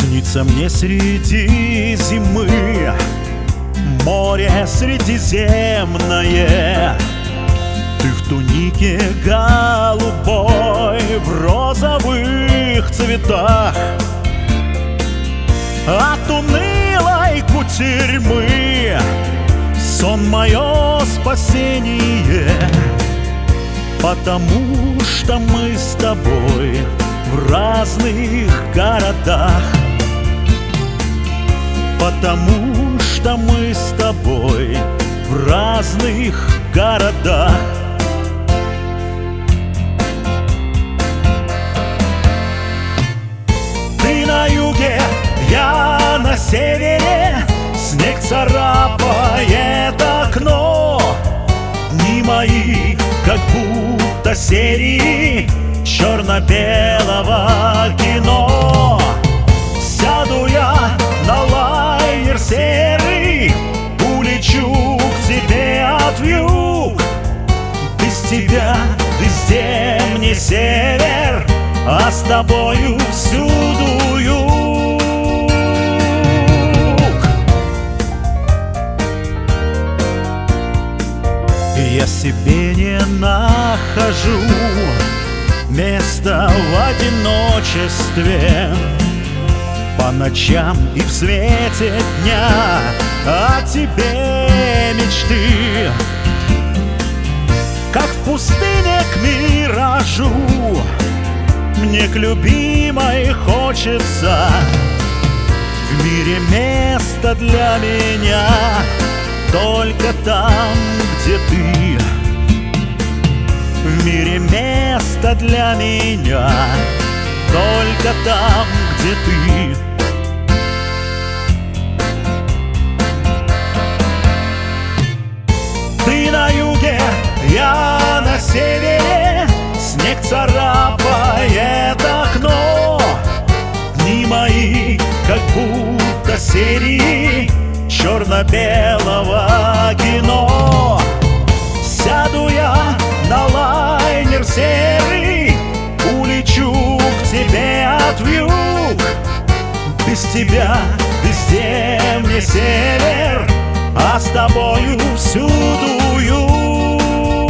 Снится мне среди зимы море средиземное. Ты в тунике голубой, в розовых цветах. От унылой кутерьмы сон мое спасение, потому что мы с тобой в разных городах. Потому что мы с тобой в разных городах. Ты на юге, я на севере, снег царапает окно. Дни мои, как будто серии черно-белого кино. Сяду я на лайнер серый, улечу к тебе от вьюг. Без тебя везде мне север, а с тобою всюду юг. Я себе не нахожу места в одиночестве. По ночам и в свете дня о тебе мечты. Как в пустыне к миражу, мне к любимой хочется. В мире место для меня только там, где ты. В мире место для меня только там, где ты. Ты на юге, я на севере, снег царапает окно. Дни мои, как будто серии черно-белого кино. Сяду я на лайнер серый, улечу к тебе от вьюг. Без тебя везде мне север, а с тобою всюду юг.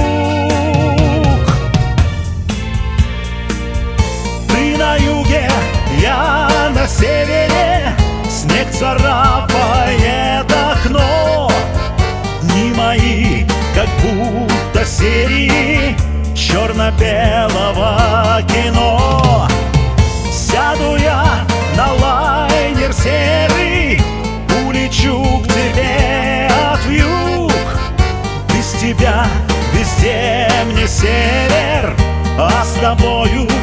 Ты на юге, я на севере, снег царапает окно. Дни мои, как будто серии черно-белого кино. Сяду я на лайнер серый, улечу к тебе от вьюг. Без тебя везде мне север, а с тобою